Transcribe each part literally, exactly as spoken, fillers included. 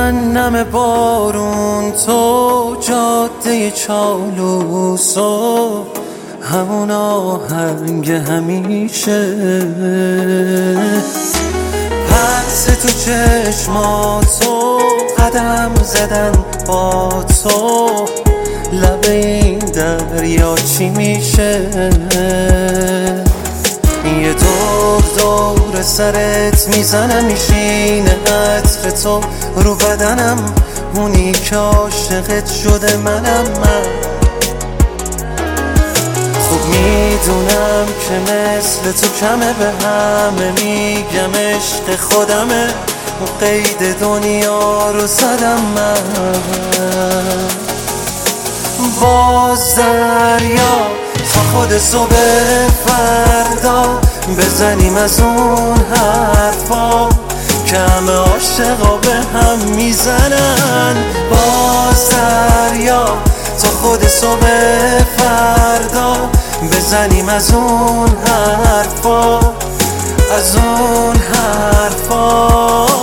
جهنم بارون تو، جاده چالوس و همون آهنگ همیشه، پس تو چشماتو قدم زدن با تو، لب این دریا چی میشه؟ یه دور دور سرت میزنم، میشینه عطر تو رو بدنم، اونی که عاشقت شده منم. من خوب میدونم که مثل تو کمه، به همه میگم عشق خودمه، و قید دنیا رو زدم من. باز دریا تا خود صبح فردا، بزنیم از اون حرفا که همه عاشقا به هم میزنن. باز دریا تا خود صبح فردا، بزنیم از اون حرفا، از اون حرفا.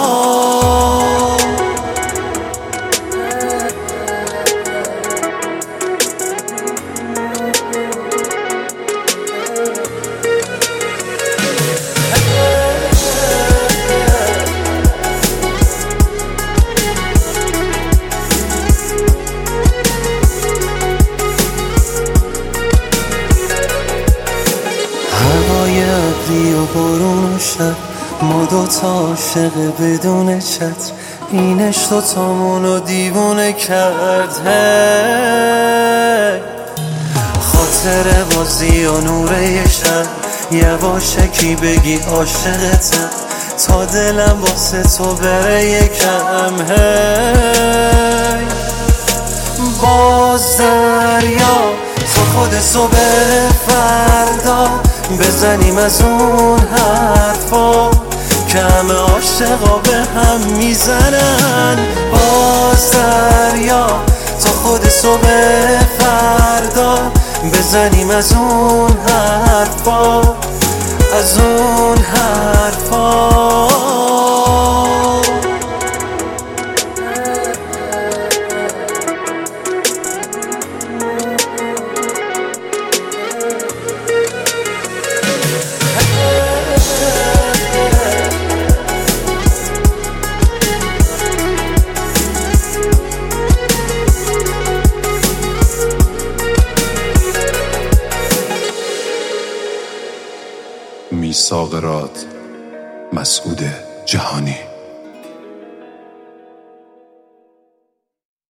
هوای ابری و بارون شب، ما دوتا عاشق بدون چتر، این عشق دوتامونو دیوونه کرد. هی خاطر بازی و نوره شب، یواشکی بگی عاشقتم تا دلم واسه تو بره یکم. هی باز دریا تا خود صبح فردا، بزنیم از اون حرفا که همه عاشقا به هم میزنن. باز دریا تا خود صبح فردا، بزنیم از اون حرفا، از اون حرفا. میثاق راد، مسعود جهانی.